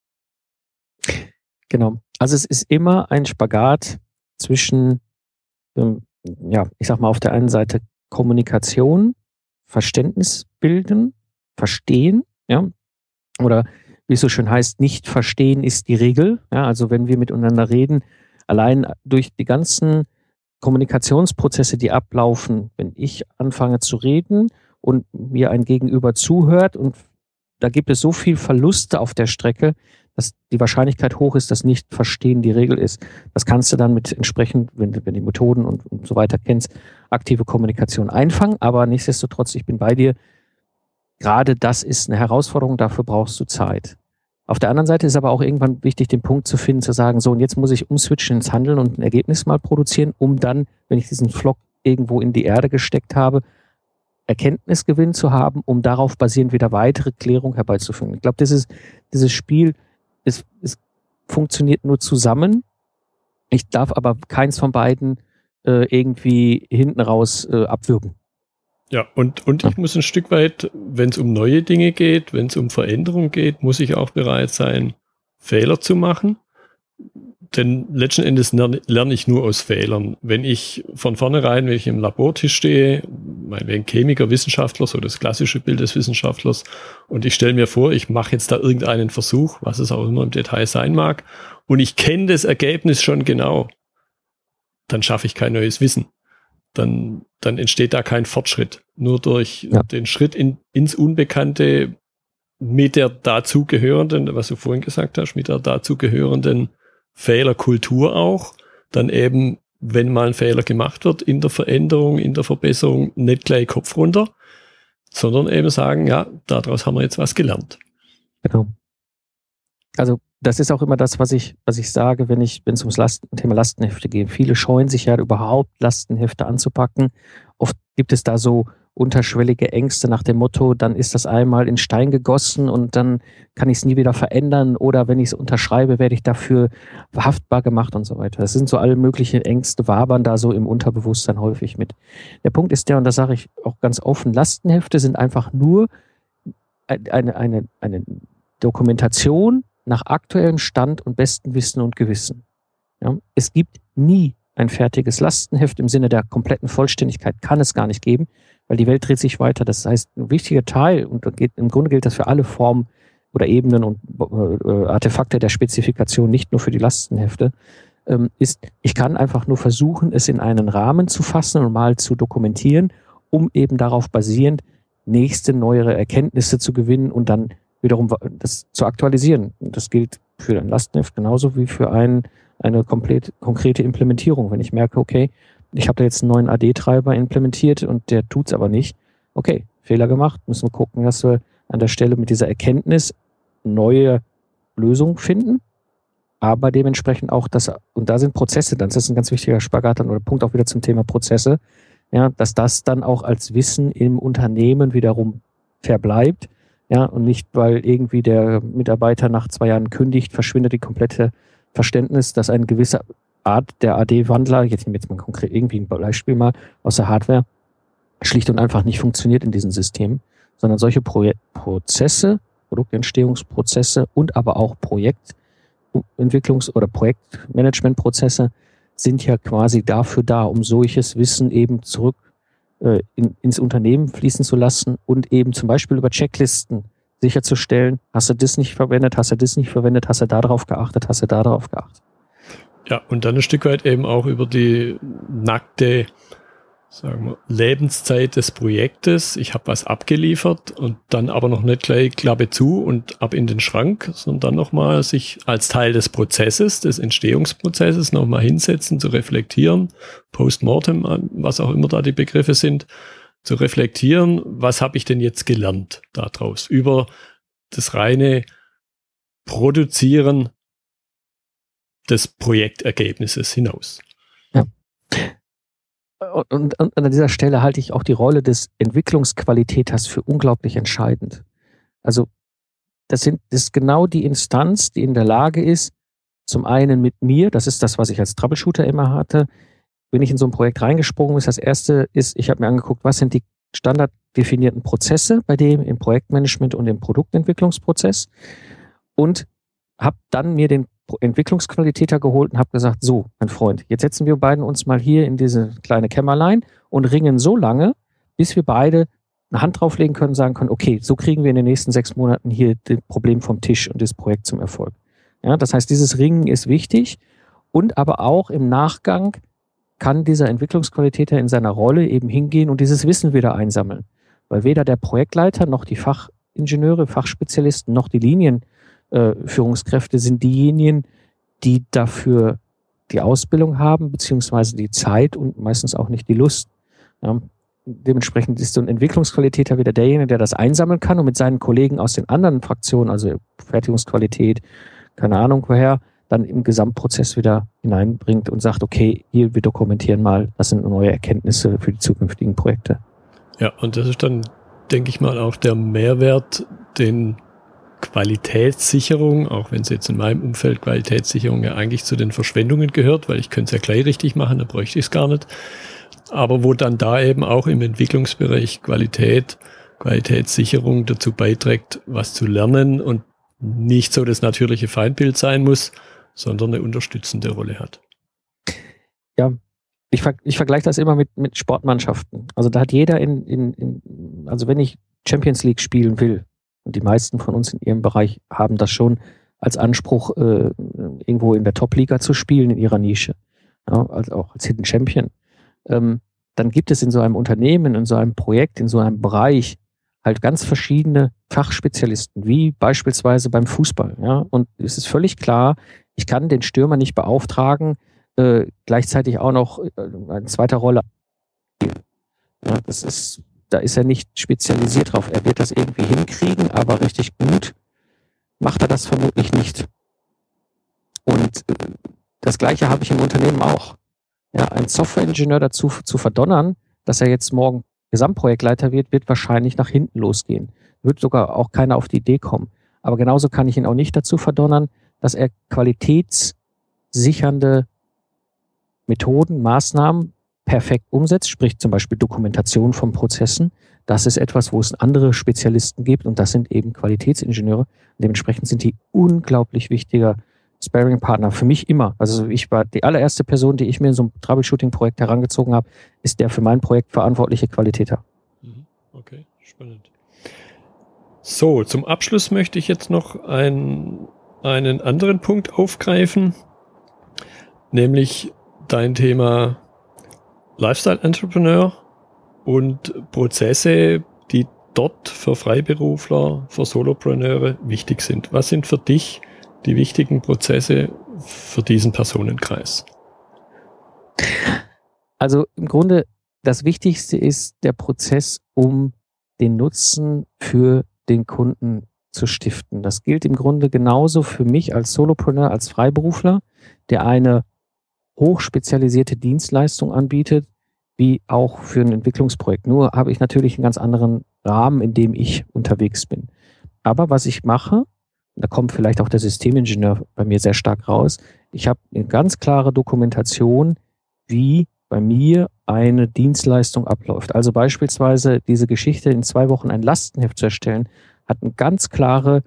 Genau. Also es ist immer ein Spagat zwischen, ähm, ja, ich sag mal auf der einen Seite Kommunikation, Verständnis bilden, verstehen, ja, oder wie es so schön heißt, nicht verstehen ist die Regel. Ja, also wenn wir miteinander reden, allein durch die ganzen Kommunikationsprozesse, die ablaufen, wenn ich anfange zu reden und mir ein Gegenüber zuhört und da gibt es so viel Verluste auf der Strecke, dass die Wahrscheinlichkeit hoch ist, dass nicht verstehen die Regel ist. Das kannst du dann mit entsprechend, wenn du, wenn die Methoden und, und so weiter kennst, aktive Kommunikation einfangen, aber nichtsdestotrotz, ich bin bei dir, gerade das ist eine Herausforderung, dafür brauchst du Zeit. Auf der anderen Seite ist aber auch irgendwann wichtig, den Punkt zu finden, zu sagen, so und jetzt muss ich umswitchen ins Handeln und ein Ergebnis mal produzieren, um dann, wenn ich diesen Flock irgendwo in die Erde gesteckt habe, Erkenntnisgewinn zu haben, um darauf basierend wieder weitere Klärung herbeizuführen. Ich glaube, dieses, dieses Spiel, es, es funktioniert nur zusammen Ich darf aber keins von beiden äh, irgendwie hinten raus äh, abwürgen. Ja, und, und ich muss ein Stück weit, wenn es um neue Dinge geht, wenn es um Veränderung geht, muss ich auch bereit sein, Fehler zu machen. Denn letzten Endes lerne, lerne ich nur aus Fehlern. Wenn ich von vornherein, wenn ich im Labortisch stehe, meinetwegen Chemiker, Wissenschaftler, so das klassische Bild des Wissenschaftlers, und ich stelle mir vor, ich mache jetzt da irgendeinen Versuch, was es auch immer im Detail sein mag, und ich kenne das Ergebnis schon genau, dann schaffe ich kein neues Wissen. Dann, dann entsteht da kein Fortschritt. Nur durch ja. den Schritt in, ins Unbekannte mit der dazugehörenden, was du vorhin gesagt hast, mit der dazugehörenden Fehlerkultur auch, dann eben, wenn mal ein Fehler gemacht wird, in der Veränderung, in der Verbesserung, nicht gleich Kopf runter, sondern eben sagen, ja, daraus haben wir jetzt was gelernt. Genau. Also das ist auch immer das, was ich, was ich sage, wenn ich, wenn es ums Lasten, Thema Lastenhefte geht. Viele scheuen sich ja überhaupt, Lastenhefte anzupacken. Oft gibt es da so unterschwellige Ängste nach dem Motto, dann ist das einmal in Stein gegossen und dann kann ich es nie wieder verändern, oder wenn ich es unterschreibe, werde ich dafür haftbar gemacht und so weiter. Das sind so alle möglichen Ängste, wabern da so im Unterbewusstsein häufig mit. Der Punkt ist der, und das sage ich auch ganz offen, Lastenhefte sind einfach nur eine, eine, eine Dokumentation nach aktuellem Stand und bestem Wissen und Gewissen. Ja, es gibt nie ein fertiges Lastenheft im Sinne der kompletten Vollständigkeit, kann es gar nicht geben, weil die Welt dreht sich weiter. Das heißt, ein wichtiger Teil, und geht, im Grunde gilt das für alle Formen oder Ebenen und äh, Artefakte der Spezifikation, nicht nur für die Lastenhefte, ähm, ist, ich kann einfach nur versuchen, es in einen Rahmen zu fassen und mal zu dokumentieren, um eben darauf basierend nächste, neuere Erkenntnisse zu gewinnen und dann wiederum das zu aktualisieren. Das gilt für ein Lastenheft genauso wie für ein, eine komplett konkrete Implementierung. Wenn ich merke, okay, ich habe da jetzt einen neuen A D-Treiber implementiert und der tut's aber nicht. Okay, Fehler gemacht, müssen wir gucken, dass wir an der Stelle mit dieser Erkenntnis neue Lösungen finden, aber dementsprechend auch das, und da sind Prozesse, das ist ein ganz wichtiger Spagat oder Punkt auch wieder zum Thema Prozesse, ja, dass das dann auch als Wissen im Unternehmen wiederum verbleibt. Ja, und nicht, weil irgendwie der Mitarbeiter nach zwei Jahren kündigt, verschwindet die komplette Verständnis, dass eine gewisse Art der A D-Wandler, jetzt nehmen wir jetzt mal konkret irgendwie ein Beispiel mal aus der Hardware, schlicht und einfach nicht funktioniert in diesen Systemen, sondern solche Pro- Prozesse, Produktentstehungsprozesse und aber auch Projektentwicklungs- oder Projektmanagementprozesse sind ja quasi dafür da, um solches Wissen eben zurück In, ins Unternehmen fließen zu lassen und eben zum Beispiel über Checklisten sicherzustellen, hast du das nicht verwendet, hast du das nicht verwendet, hast du da drauf geachtet, hast du da drauf geachtet. Ja, und dann ein Stück weit eben auch über die nackte, sagen wir, Lebenszeit des Projektes. Ich habe was abgeliefert und dann aber noch nicht gleich Klappe zu und ab in den Schrank, sondern dann nochmal sich als Teil des Prozesses, des Entstehungsprozesses nochmal hinsetzen, zu reflektieren, Postmortem, was auch immer da die Begriffe sind, zu reflektieren, was habe ich denn jetzt gelernt daraus, über das reine Produzieren des Projektergebnisses hinaus. Ja. Und, und an dieser Stelle halte ich auch die Rolle des Entwicklungsqualitäters für unglaublich entscheidend. Also das, sind, das ist genau die Instanz, die in der Lage ist, zum einen mit mir, das ist das, was ich als Troubleshooter immer hatte, wenn ich in so ein Projekt reingesprungen bin, das erste ist, ich habe mir angeguckt, was sind die standarddefinierten Prozesse bei dem im Projektmanagement und im Produktentwicklungsprozess, und habe dann mir den Entwicklungsqualitäter geholt und habe gesagt, so, mein Freund, jetzt setzen wir beiden uns mal hier in diese kleine Kämmerlein und ringen so lange, bis wir beide eine Hand drauflegen können und sagen können, okay, so kriegen wir in den nächsten sechs Monaten hier das Problem vom Tisch und das Projekt zum Erfolg. Ja, das heißt, dieses Ringen ist wichtig, und aber auch im Nachgang kann dieser Entwicklungsqualitäter in seiner Rolle eben hingehen und dieses Wissen wieder einsammeln. Weil weder der Projektleiter noch die Fachingenieure, Fachspezialisten noch die Linien Äh, Führungskräfte sind diejenigen, die dafür die Ausbildung haben, beziehungsweise die Zeit und meistens auch nicht die Lust. Ja, dementsprechend ist so ein Entwicklungsqualitäter wieder derjenige, der das einsammeln kann und mit seinen Kollegen aus den anderen Fraktionen, also Fertigungsqualität, keine Ahnung woher, dann im Gesamtprozess wieder hineinbringt und sagt, okay, hier, wir dokumentieren mal, das sind neue Erkenntnisse für die zukünftigen Projekte. Ja, und das ist dann, denke ich mal, auch der Mehrwert, den Qualitätssicherung, auch wenn es jetzt in meinem Umfeld Qualitätssicherung ja eigentlich zu den Verschwendungen gehört, weil ich könnte es ja gleich richtig machen, da bräuchte ich es gar nicht. Aber wo dann da eben auch im Entwicklungsbereich Qualität, Qualitätssicherung dazu beiträgt, was zu lernen und nicht so das natürliche Feindbild sein muss, sondern eine unterstützende Rolle hat. Ja, ich, ver- ich vergleiche das immer mit, mit Sportmannschaften. Also da hat jeder in, in, in, also wenn ich Champions League spielen will, und die meisten von uns in ihrem Bereich haben das schon als Anspruch, äh, irgendwo in der Top-Liga zu spielen in ihrer Nische, ja, also auch als Hidden Champion, ähm, dann gibt es in so einem Unternehmen, in so einem Projekt, in so einem Bereich halt ganz verschiedene Fachspezialisten, wie beispielsweise beim Fußball. Ja? Und es ist völlig klar, ich kann den Stürmer nicht beauftragen, äh, gleichzeitig auch noch äh, eine zweite Rolle. Ja, das ist, da ist er nicht spezialisiert drauf. Er wird das irgendwie hinkriegen, aber richtig gut macht er das vermutlich nicht. Und äh, das Gleiche habe ich im Unternehmen auch. Ja, einen Softwareingenieur dazu zu verdonnern, dass er jetzt morgen Gesamtprojektleiter wird, wird wahrscheinlich nach hinten losgehen. Wird sogar auch keiner auf die Idee kommen. Aber genauso kann ich ihn auch nicht dazu verdonnern, dass er qualitätssichernde Methoden, Maßnahmen perfekt umsetzt, sprich zum Beispiel Dokumentation von Prozessen. Das ist etwas, wo es andere Spezialisten gibt und das sind eben Qualitätsingenieure. Dementsprechend sind die unglaublich wichtiger Sparring-Partner für mich immer. Also ich war die allererste Person, die ich mir in so ein Troubleshooting-Projekt herangezogen habe, ist der für mein Projekt verantwortliche Qualitäter. Okay, spannend. So, zum Abschluss möchte ich jetzt noch ein, einen anderen Punkt aufgreifen, nämlich dein Thema Lifestyle Entrepreneur und Prozesse, die dort für Freiberufler, für Solopreneure wichtig sind. Was sind für dich die wichtigen Prozesse für diesen Personenkreis? Also im Grunde das Wichtigste ist der Prozess, um den Nutzen für den Kunden zu stiften. Das gilt im Grunde genauso für mich als Solopreneur, als Freiberufler, der eine hochspezialisierte Dienstleistung anbietet, wie auch für ein Entwicklungsprojekt. Nur habe ich natürlich einen ganz anderen Rahmen, in dem ich unterwegs bin. Aber was ich mache, da kommt vielleicht auch der Systemingenieur bei mir sehr stark raus, ich habe eine ganz klare Dokumentation, wie bei mir eine Dienstleistung abläuft. Also beispielsweise diese Geschichte, in zwei Wochen ein Lastenheft zu erstellen, hat eine ganz klare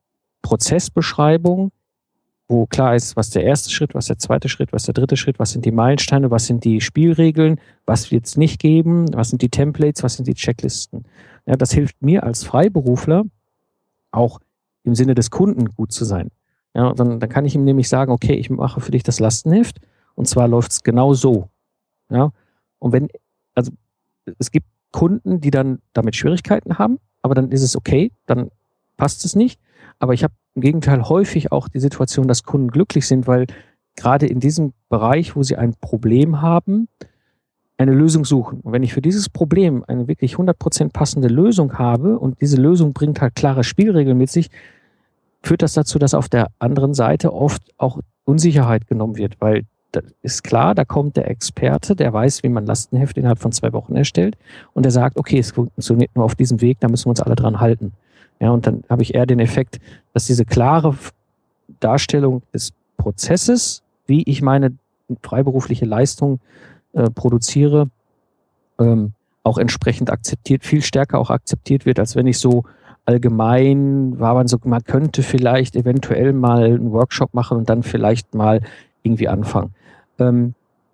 Prozessbeschreibung, wo klar ist, was der erste Schritt, was der zweite Schritt, was der dritte Schritt, was sind die Meilensteine, was sind die Spielregeln, was wird es nicht geben, was sind die Templates, was sind die Checklisten. Ja, das hilft mir als Freiberufler auch im Sinne des Kunden gut zu sein. Ja, dann, dann kann ich ihm nämlich sagen, okay, ich mache für dich das Lastenheft und zwar läuft es genau so. Ja, und wenn, also es gibt Kunden, die dann damit Schwierigkeiten haben, aber dann ist es okay, dann passt es nicht. Aber ich habe im Gegenteil häufig auch die Situation, dass Kunden glücklich sind, weil gerade in diesem Bereich, wo sie ein Problem haben, eine Lösung suchen. Und wenn ich für dieses Problem eine wirklich hundert Prozent passende Lösung habe und diese Lösung bringt halt klare Spielregeln mit sich, führt das dazu, dass auf der anderen Seite oft auch Unsicherheit genommen wird, weil das ist klar, da kommt der Experte, der weiß, wie man Lastenheft innerhalb von zwei Wochen erstellt und der sagt, okay, es funktioniert nur auf diesem Weg, da müssen wir uns alle dran halten. Ja, und dann habe ich eher den Effekt, dass diese klare Darstellung des Prozesses, wie ich meine freiberufliche Leistung äh, produziere, ähm, auch entsprechend akzeptiert, viel stärker auch akzeptiert wird, als wenn ich so allgemein war, man so, man könnte vielleicht eventuell mal einen Workshop machen und dann vielleicht mal irgendwie anfangen. Ähm,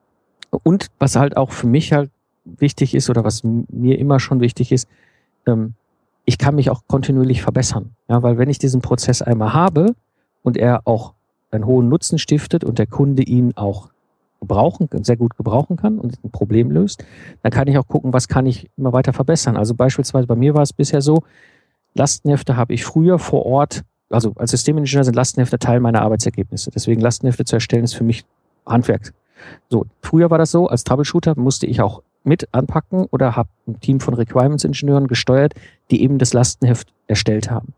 und was halt auch für mich halt wichtig ist oder was mir immer schon wichtig ist, ähm, ich kann mich auch kontinuierlich verbessern. Ja, weil wenn ich diesen Prozess einmal habe und er auch einen hohen Nutzen stiftet und der Kunde ihn auch gebrauchen, sehr gut gebrauchen kann und ein Problem löst, dann kann ich auch gucken, was kann ich immer weiter verbessern. Also beispielsweise bei mir war es bisher so, Lastenhefte habe ich früher vor Ort, also als Systemingenieur sind Lastenhefte Teil meiner Arbeitsergebnisse. Deswegen Lastenhefte zu erstellen ist für mich Handwerk. So, früher war das so, als Troubleshooter musste ich auch mit anpacken oder habe ein Team von Requirements-Ingenieuren gesteuert, die eben das Lastenheft erstellt haben.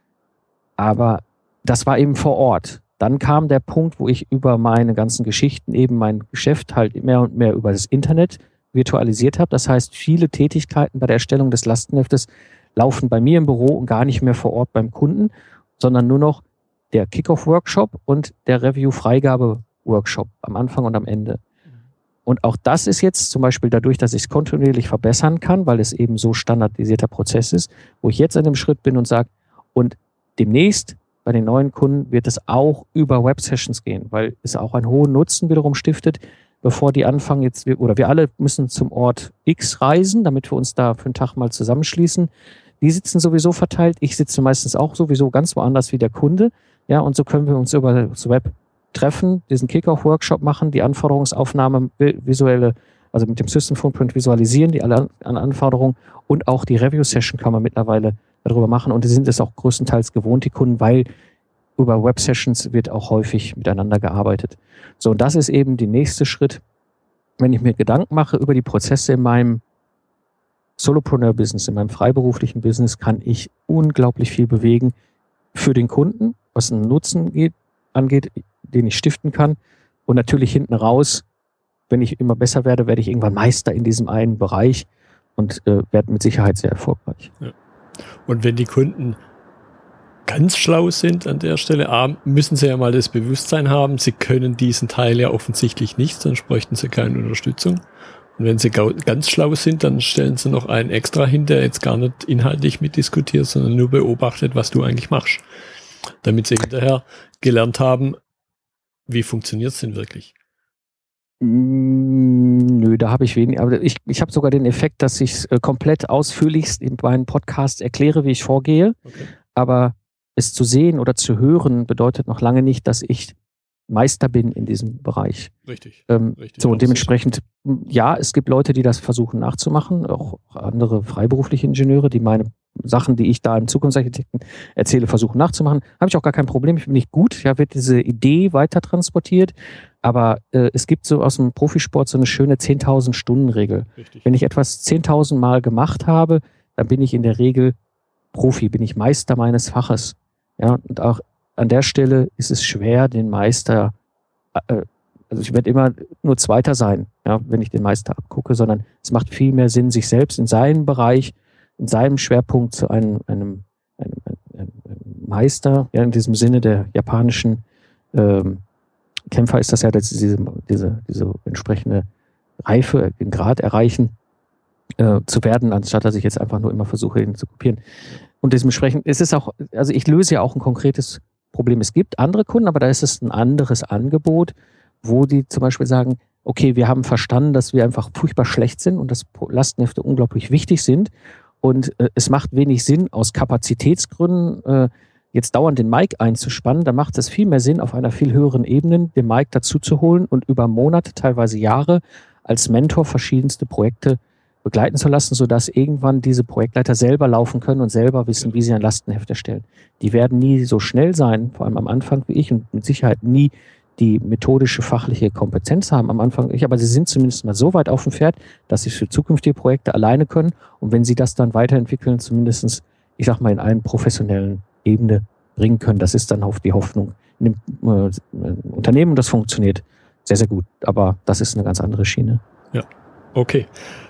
Aber das war eben vor Ort. Dann kam der Punkt, wo ich über meine ganzen Geschichten eben mein Geschäft halt mehr und mehr über das Internet virtualisiert habe. Das heißt, viele Tätigkeiten bei der Erstellung des Lastenheftes laufen bei mir im Büro und gar nicht mehr vor Ort beim Kunden. sondern nur noch der Kickoff-Workshop und der Review-Freigabe-Workshop am Anfang und am Ende. Und auch das ist jetzt zum Beispiel dadurch, dass ich es kontinuierlich verbessern kann, weil es eben so standardisierter Prozess ist, wo ich jetzt an dem Schritt bin und sage, und demnächst bei den neuen Kunden wird es auch über Web-Sessions gehen, weil es auch einen hohen Nutzen wiederum stiftet, bevor die anfangen jetzt, oder wir alle müssen zum Ort X reisen, damit wir uns da für einen Tag mal zusammenschließen. Die sitzen sowieso verteilt, ich sitze meistens auch sowieso ganz woanders wie der Kunde. Ja, und so können wir uns über das Web treffen, diesen Kick-Off-Workshop machen, die Anforderungsaufnahme visuelle, also mit dem System Footprint visualisieren, die alle an Anforderungen, und auch die Review-Session kann man mittlerweile darüber machen, und die sind es auch größtenteils gewohnt, die Kunden, weil über Web-Sessions wird auch häufig miteinander gearbeitet. So, und das ist eben der nächste Schritt, wenn ich mir Gedanken mache über die Prozesse in meinem Solopreneur-Business, in meinem freiberuflichen Business, kann ich unglaublich viel bewegen für den Kunden, was einen Nutzen geht, angeht, den ich stiften kann. Und natürlich hinten raus, wenn ich immer besser werde, werde ich irgendwann Meister in diesem einen Bereich und äh, werde mit Sicherheit sehr erfolgreich. Ja. Und wenn die Kunden ganz schlau sind an der Stelle, A, müssen sie ja mal das Bewusstsein haben, sie können diesen Teil ja offensichtlich nicht, sonst bräuchten sie keine Unterstützung. Und wenn sie ganz schlau sind, dann stellen sie noch einen extra hin, der jetzt gar nicht inhaltlich mitdiskutiert, sondern nur beobachtet, was du eigentlich machst. Damit sie hinterher gelernt haben, wie funktioniert es denn wirklich? Nö, da habe ich wenig. Aber ich, ich habe sogar den Effekt, dass ich es äh, komplett ausführlichst in meinem Podcast erkläre, wie ich vorgehe. Okay. Aber es zu sehen oder zu hören bedeutet noch lange nicht, dass ich Meister bin in diesem Bereich. Richtig. Ähm, richtig so, und dementsprechend, ja, es gibt Leute, die das versuchen nachzumachen, auch andere freiberufliche Ingenieure, die meine Sachen, die ich da im Zukunftsarchitekten erzähle, versuchen nachzumachen. Habe ich auch gar kein Problem, ich bin nicht gut, ja, wird diese Idee weiter transportiert, aber äh, es gibt so aus dem Profisport so eine schöne zehntausend Stunden Regel. Richtig. Wenn ich etwas zehntausend Mal gemacht habe, dann bin ich in der Regel Profi, bin ich Meister meines Faches. Ja, und auch an der Stelle ist es schwer, den Meister, äh, also ich werde immer nur Zweiter sein, ja, wenn ich den Meister abgucke, sondern es macht viel mehr Sinn, sich selbst in seinem Bereich, in seinem Schwerpunkt zu einem, einem, einem, einem Meister, ja, in diesem Sinne der japanischen ähm, Kämpfer ist das ja, dass sie diese, diese, diese entsprechende Reife, den Grad erreichen, äh, zu werden, anstatt dass ich jetzt einfach nur immer versuche, ihn zu kopieren. Und dementsprechend ist es auch, also ich löse ja auch ein konkretes Problem. Es gibt andere Kunden, aber da ist es ein anderes Angebot, wo die zum Beispiel sagen, okay, wir haben verstanden, dass wir einfach furchtbar schlecht sind und dass Lastenhefte unglaublich wichtig sind. Und äh, es macht wenig Sinn, aus Kapazitätsgründen äh, jetzt dauernd den Mike einzuspannen. Da macht es viel mehr Sinn, auf einer viel höheren Ebene den Mike dazu zu holen und über Monate, teilweise Jahre als Mentor verschiedenste Projekte begleiten zu lassen, sodass irgendwann diese Projektleiter selber laufen können und selber wissen, wie sie ein Lastenheft erstellen. Die werden nie so schnell sein, vor allem am Anfang wie ich, und mit Sicherheit nie die methodische, fachliche Kompetenz haben am Anfang ich, aber sie sind zumindest mal so weit auf dem Pferd, dass sie für zukünftige Projekte alleine können, und wenn sie das dann weiterentwickeln, zumindest, ich sag mal, in einer professionellen Ebene bringen können, das ist dann auf die Hoffnung in dem äh, Unternehmen, das funktioniert sehr, sehr gut, aber das ist eine ganz andere Schiene. Ja, okay.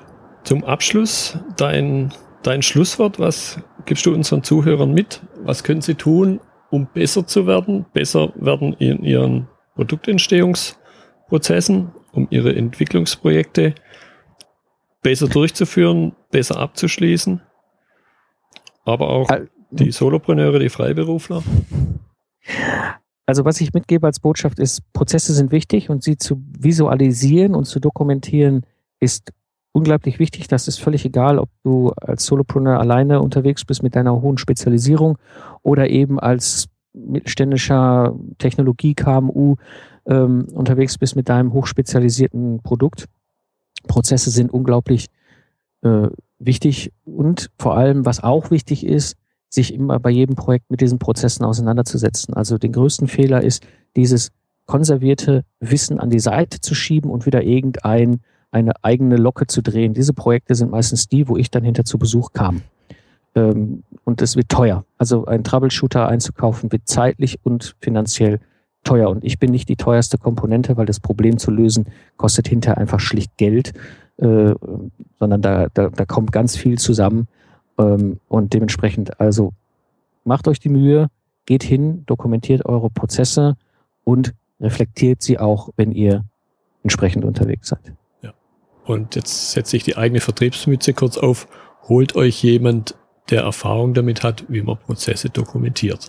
Zum Abschluss dein, dein Schlusswort, was gibst du unseren Zuhörern mit? Was können sie tun, um besser zu werden, besser werden in ihren Produktentstehungsprozessen, um ihre Entwicklungsprojekte besser durchzuführen, besser abzuschließen, aber auch die Solopreneure, die Freiberufler? Also was ich mitgebe als Botschaft ist, Prozesse sind wichtig und sie zu visualisieren und zu dokumentieren ist unglaublich wichtig. Das ist völlig egal, ob du als Solopreneur alleine unterwegs bist mit deiner hohen Spezialisierung oder eben als mittelständischer Technologie-K M U ähm, unterwegs bist mit deinem hochspezialisierten Produkt. Prozesse sind unglaublich äh, wichtig und vor allem, was auch wichtig ist, sich immer bei jedem Projekt mit diesen Prozessen auseinanderzusetzen. Also den größten Fehler ist, dieses konservierte Wissen an die Seite zu schieben und wieder irgendein eine eigene Locke zu drehen. Diese Projekte sind meistens die, wo ich dann hinter zu Besuch kam. Ähm, und es wird teuer. Also ein Troubleshooter einzukaufen wird zeitlich und finanziell teuer. Und ich bin nicht die teuerste Komponente, weil das Problem zu lösen kostet hinterher einfach schlicht Geld, äh, sondern da, da, da kommt ganz viel zusammen. Ähm, und dementsprechend, also macht euch die Mühe, geht hin, dokumentiert eure Prozesse und reflektiert sie auch, wenn ihr entsprechend unterwegs seid. Ja. Und jetzt setze ich die eigene Vertriebsmütze kurz auf. Holt euch jemand, der Erfahrung damit hat, wie man Prozesse dokumentiert.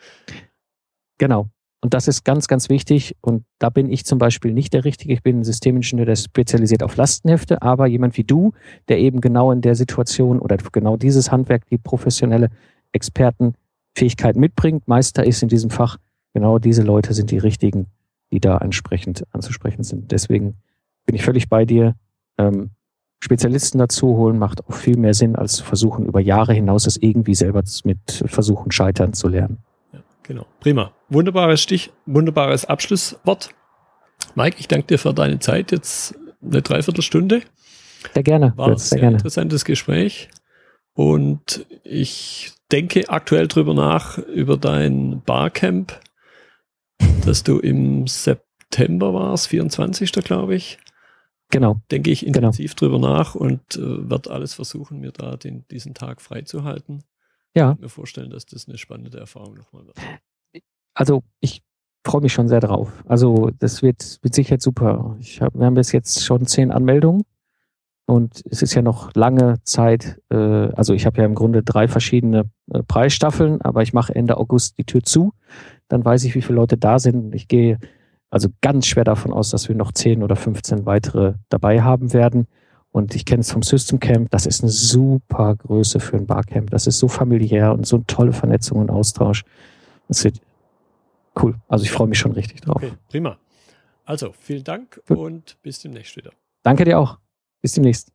Genau. Und das ist ganz, ganz wichtig. Und da bin ich zum Beispiel nicht der Richtige. Ich bin ein Systemingenieur, der spezialisiert auf Lastenhefte, aber jemand wie du, der eben genau in der Situation oder genau dieses Handwerk, die professionelle Expertenfähigkeit mitbringt, Meister ist in diesem Fach, genau diese Leute sind die Richtigen, die da entsprechend anzusprechen sind. Deswegen bin ich völlig bei dir. Ähm, Spezialisten dazu holen macht auch viel mehr Sinn, als zu versuchen, über Jahre hinaus es irgendwie selber mit Versuchen scheitern zu lernen. Genau, prima. Wunderbares Stich, wunderbares Abschlusswort. Mike, ich danke dir für deine Zeit, jetzt eine Dreiviertelstunde. Sehr gerne. War ein sehr, sehr gerne. interessantes Gespräch und ich denke aktuell drüber nach, über dein Barcamp, das du im September warst, vierundzwanzigsten glaube ich. Genau. Denke ich intensiv genau. drüber nach und äh, werde alles versuchen, mir da den, diesen Tag freizuhalten. Ja. Ich kann mir vorstellen, dass das eine spannende Erfahrung nochmal wird. Also ich freue mich schon sehr drauf. Also das wird mit Sicherheit super. Ich hab, wir haben bis jetzt schon zehn Anmeldungen und es ist ja noch lange Zeit. Äh, also ich habe ja im Grunde drei verschiedene äh, Preisstaffeln, aber ich mache Ende August die Tür zu. Dann weiß ich, wie viele Leute da sind. Ich gehe also ganz schwer davon aus, dass wir noch zehn oder fünfzehn weitere dabei haben werden. Und ich kenne es vom System Camp, das ist eine super Größe für ein Barcamp. Das ist so familiär und so eine tolle Vernetzung und Austausch. Das wird cool. Also ich freue mich schon richtig drauf. Okay, prima. Also vielen Dank und bis demnächst wieder. Danke dir auch. Bis demnächst.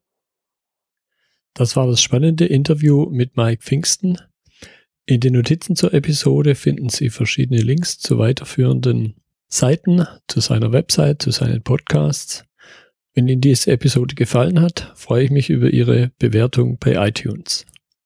Das war das spannende Interview mit Mike Pfingsten. In den Notizen zur Episode finden Sie verschiedene Links zu weiterführenden Seiten, zu seiner Website, zu seinen Podcasts. Wenn Ihnen diese Episode gefallen hat, freue ich mich über Ihre Bewertung bei iTunes.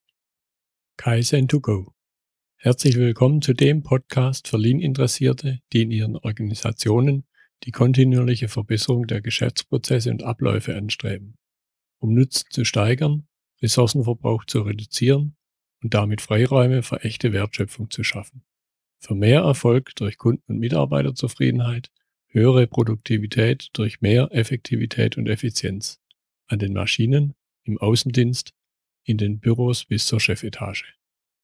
Kaizen to go. Herzlich willkommen zu dem Podcast für Lean-Interessierte, die in ihren Organisationen die kontinuierliche Verbesserung der Geschäftsprozesse und Abläufe anstreben, um Nutzen zu steigern, Ressourcenverbrauch zu reduzieren und damit Freiräume für echte Wertschöpfung zu schaffen. Für mehr Erfolg durch Kunden- und Mitarbeiterzufriedenheit, höhere Produktivität durch mehr Effektivität und Effizienz an den Maschinen, im Außendienst, in den Büros bis zur Chefetage.